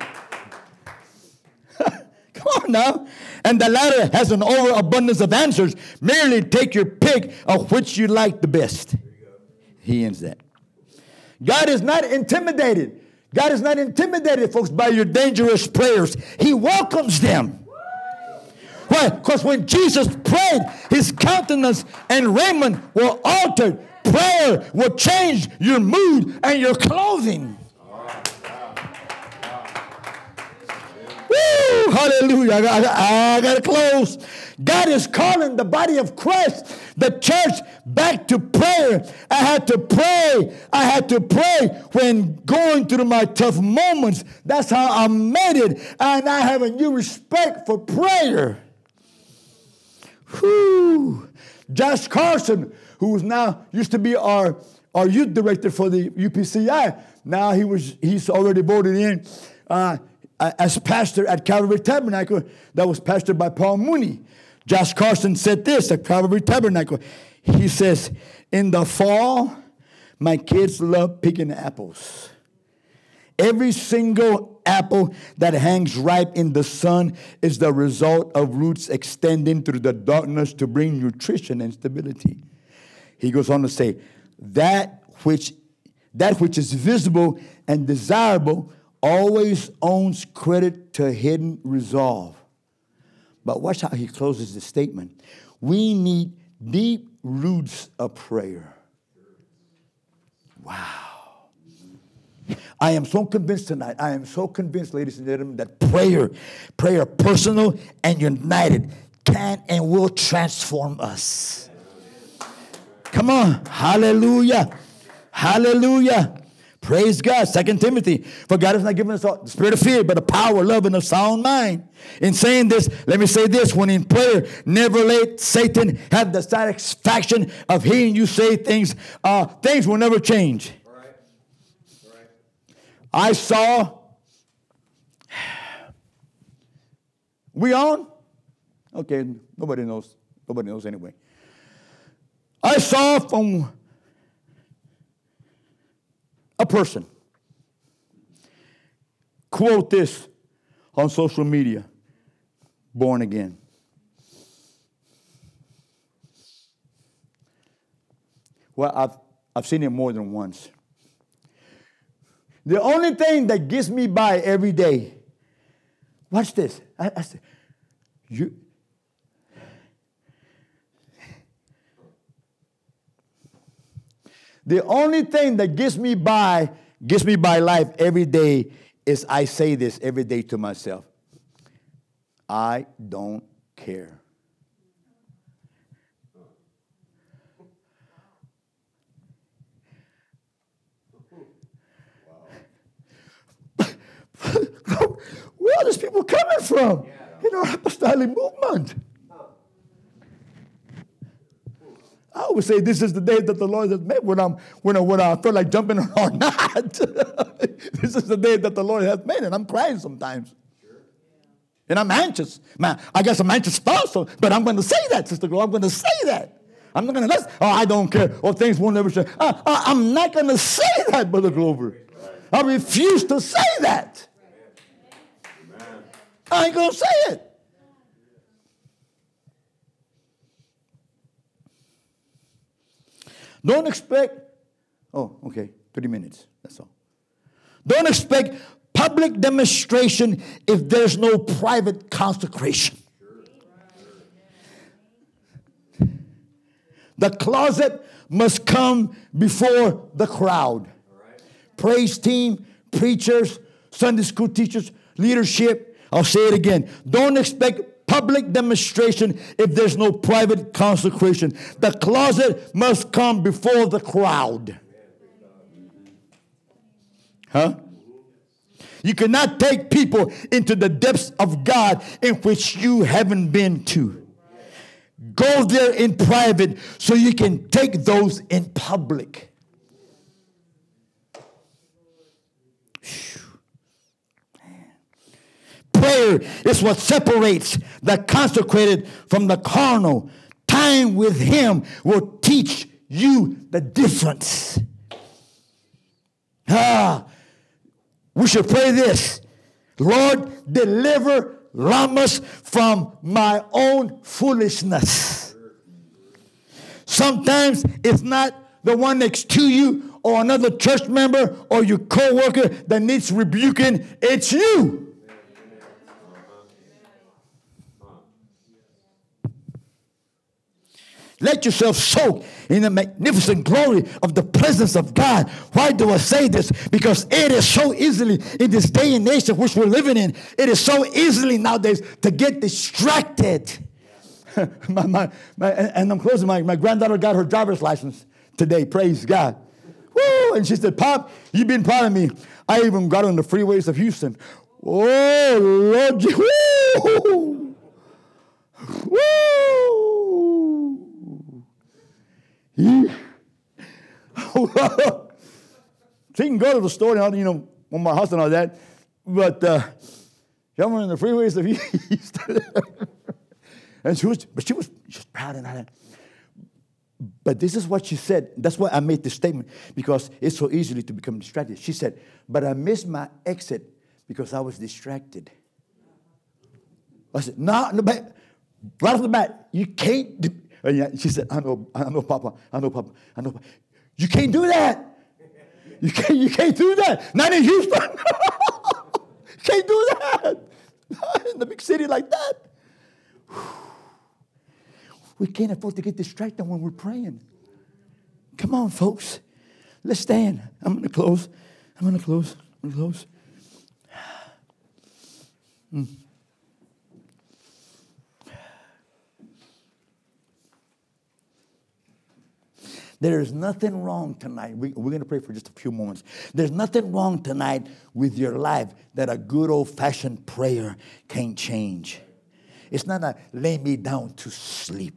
Come on now. And the latter has an overabundance of answers. Merely take your pick of which you like the best. He ends that. God is not intimidated. God is not intimidated, folks, by your dangerous prayers. He welcomes them. Why? Because when Jesus prayed, his countenance and raiment were altered. Prayer will change your mood and your clothing. Woo! Hallelujah. I got to close. God is calling the body of Christ, the church, back to prayer. I had to pray when going through my tough moments. That's how I made it. And I have a new respect for prayer. Whew. Josh Carson, who is now used to be our youth director for the UPCI, now he's already voted in as pastor at Calvary Tabernacle that was pastored by Paul Mooney. Josh Carson said this at Calvary Tabernacle. He says, in the fall, my kids love picking apples. Every single apple that hangs ripe in the sun is the result of roots extending through the darkness to bring nutrition and stability. He goes on to say, that which is visible and desirable always owns credit to hidden resolve. But watch how he closes the statement. We need deep roots of prayer. Wow. I am so convinced tonight, ladies and gentlemen, that prayer personal and united, can and will transform us. Come on. Hallelujah. Hallelujah. Praise God. 2 Timothy. For God has not given us the spirit of fear, but a power, love, and a sound mind. In saying this, let me say this. When in prayer, never let Satan have the satisfaction of hearing you say things. Things will never change. All right. I saw. We on? Okay, nobody knows. Nobody knows anyway. I saw from a person quote this on social media. Born again. Well, I've seen it more than once. The only thing that gets me by every day, watch this. I said, the only thing that gets me by life every day is I say this every day to myself. I don't care. Where are these people coming from? In our apostolic movement. I always say this is the day that the Lord has made when I feel like jumping or not. This is the day that the Lord has made, and I'm crying sometimes. Sure. And I'm anxious. Man, I guess I'm anxious also, but I'm going to say that, Sister Gloria. I'm going to say that. I'm not going to I don't care, or things won't ever change. I'm not going to say that, Brother Glover. I refuse to say that. I ain't going to say it. Don't expect, 30 minutes, that's all. Don't expect public demonstration if there's no private consecration. The closet must come before the crowd. Praise team, preachers, Sunday school teachers, leadership. I'll say it again. Don't expect public demonstration if there's no private consecration. The closet must come before the crowd. Huh? You cannot take people into the depths of God in which you haven't been to. Go there in private so you can take those in public. prayer is what separates the consecrated from the carnal. Time with him will teach you the difference. We should pray this. Lord, deliver Lamas from my own foolishness. Sometimes it's not the one next to you or another church member or your co-worker that needs rebuking. It's you. Let yourself soak in the magnificent glory of the presence of God. Why do I say this? Because it is so easily in this day and age of which we're living in, it is so easily nowadays to get distracted. And I'm closing. My granddaughter got her driver's license today. Praise God. Woo! And she said, Pop, you've been proud of me. I even got on the freeways of Houston. Oh, Lord. Woo! Woo! She can go to the store, on my house and all that, but y'all in the freeways of Houston. And she was proud and all that. But this is what she said. That's why I made this statement, because it's so easily to become distracted. She said, but I missed my exit because I was distracted. I said, no, but right off the bat, you can't. She said, I know, Papa. You can't do that. You can't do that. Not in Houston. You can't do that. Not in the big city like that. We can't afford to get distracted when we're praying. Come on, folks. Let's stand. I'm going to close. There is nothing wrong tonight. We're going to pray for just a few moments. There's nothing wrong tonight with your life that a good old-fashioned prayer can't change. It's not a lay me down to sleep.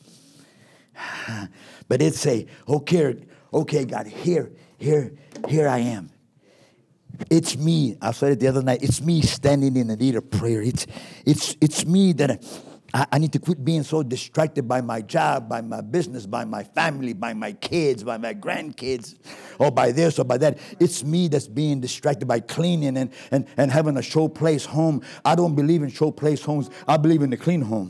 But it's a, okay, God, here I am. It's me. I said it the other night. It's me standing in the need of prayer. It's me that I need to quit being so distracted by my job, by my business, by my family, by my kids, by my grandkids, or by this or by that. It's me that's being distracted by cleaning and having a show place home. I don't believe in show place homes. I believe in the clean home.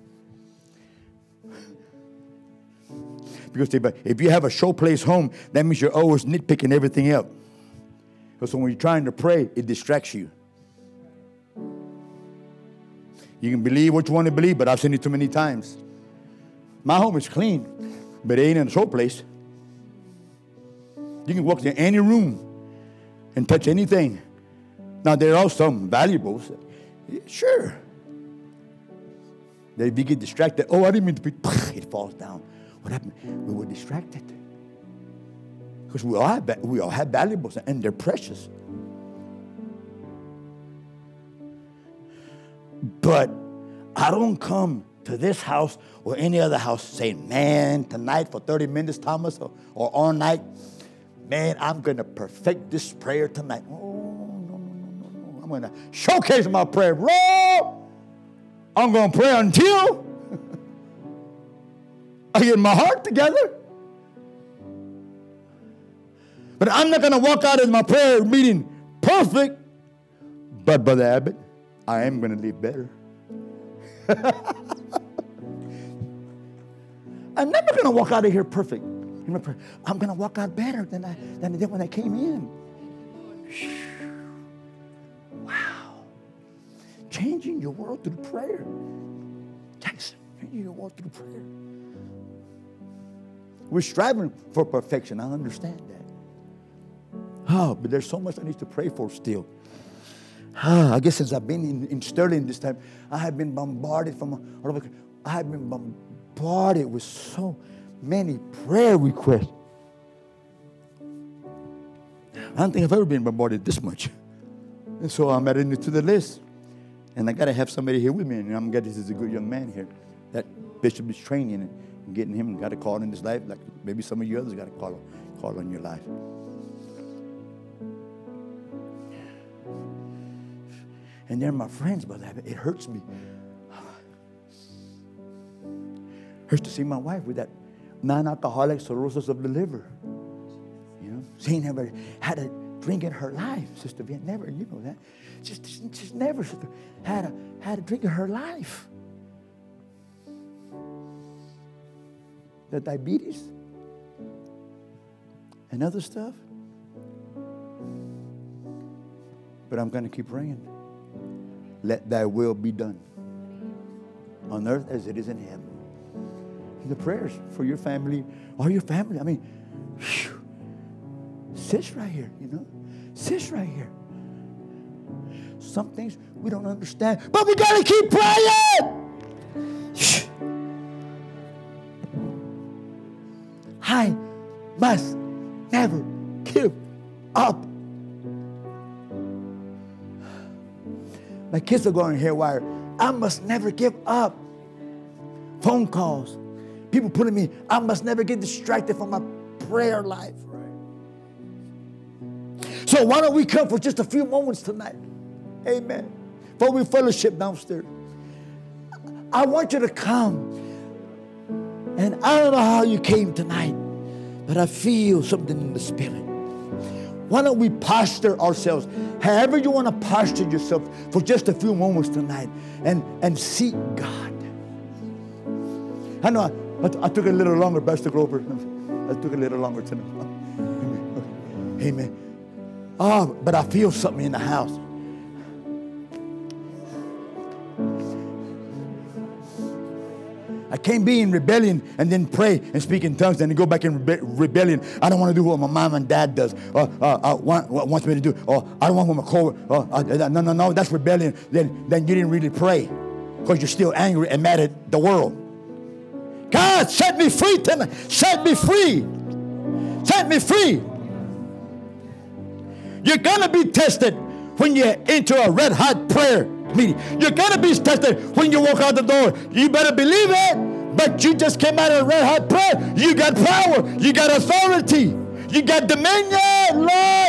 Because if you have a show place home, that means you're always nitpicking everything up. Because when you're trying to pray, it distracts you. You can believe what you want to believe, but I've seen it too many times. My home is clean, but it ain't in a show place. You can walk into any room and touch anything. Now, there are some valuables. Sure. That if you get distracted, I didn't mean to be, it falls down. What happened? We were distracted. Because we all have valuables, and they're precious. But I don't come to this house or any other house saying, man, tonight for 30 minutes, Thomas, or all night, man, I'm going to perfect this prayer tonight. Oh, no. I'm going to showcase my prayer, bro. I'm going to pray until I get my heart together. But I'm not going to walk out of my prayer meeting perfect. But, Brother Abbott, I am going to live better. I'm never going to walk out of here perfect. I'm going to walk out better than I did when I came in. Wow. Changing your world through prayer. Jackson, changing your world through prayer. We're striving for perfection. I understand that. But there's so much I need to pray for still. I guess since I've been in Sterling this time, I have been bombarded I have been bombarded with so many prayer requests. I don't think I've ever been bombarded this much. And so I'm adding it to the list. And I got to have somebody here with me. And I'm glad this is a good young man here that Bishop is training and getting him, got a call in his life, like maybe some of you others got a call on your life. And they're my friends, but it hurts me. Hurts to see my wife with that non-alcoholic cirrhosis of the liver. You know, she never had a drink in her life, Sister Viet. Never, you know that. Just never had a drink in her life. The diabetes and other stuff. But I'm going to keep praying. Let thy will be done on earth as it is in heaven. The prayers for your family, all your family. I mean, whew, sits right here, you know. Sits right here. Some things we don't understand, but we got to keep praying. I must never give up. My kids are going haywire. I must never give up. Phone calls. People putting me, I must never get distracted from my prayer life. So why don't we come for just a few moments tonight? Amen. Before we fellowship downstairs. I want you to come. And I don't know how you came tonight, but I feel something in the spirit. Why don't we posture ourselves, however you want to posture yourself for just a few moments tonight and seek God. I know I took a little longer, Pastor Grover. I took a little longer tonight. Amen. Oh, but I feel something in the house. I can't be in rebellion and then pray and speak in tongues and then go back in rebellion. I don't want to do what my mom and dad does or wants me to do. Or I don't want what my coworker. No, that's rebellion. Then you didn't really pray because you're still angry and mad at the world. God, set me free tonight. Set me free. Set me free. You're going to be tested when you enter a red hot prayer meeting. You're going to be tested when you walk out the door. You better believe it. But you just came out of a red hot prayer. You got power. You got authority. You got dominion. Lord,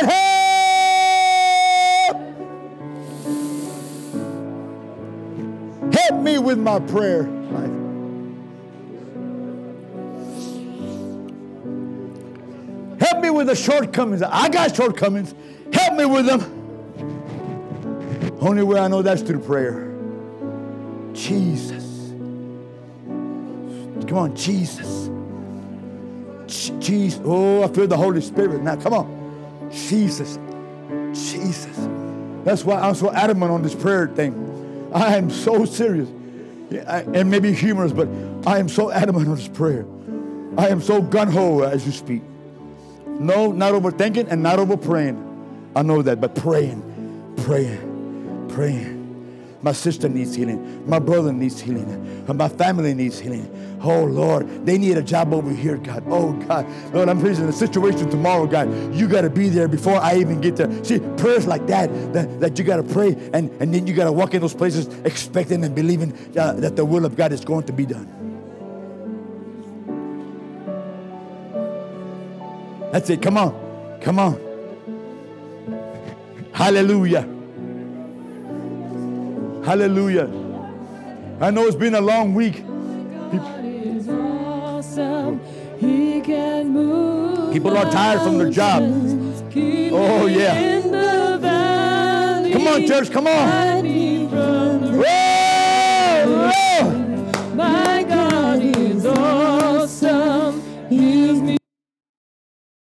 help. Help me with my prayer life. Help me with the shortcomings. I got shortcomings. Help me with them. Only way I know that's through prayer. Jesus. Come on, Jesus. Jesus. Oh, I feel the Holy Spirit now. Come on. Jesus. Jesus. That's why I'm so adamant on this prayer thing. I am so serious. And maybe humorous, but I am so adamant on this prayer. I am so gung-ho as you speak. No, not overthinking and not over praying. I know that, but praying. My sister needs healing. My brother needs healing. My family needs healing. Oh, Lord, they need a job over here, God. Oh, God. Lord, I'm facing a situation tomorrow, God. You got to be there before I even get there. See, prayers like that you got to pray, and then you got to walk in those places expecting and believing that the will of God is going to be done. That's it. Come on. Come on. Hallelujah. Hallelujah. I know it's been a long week. God is awesome. He can move. People are tired from their job. Oh, yeah. In the valley. Come on, church. Come on.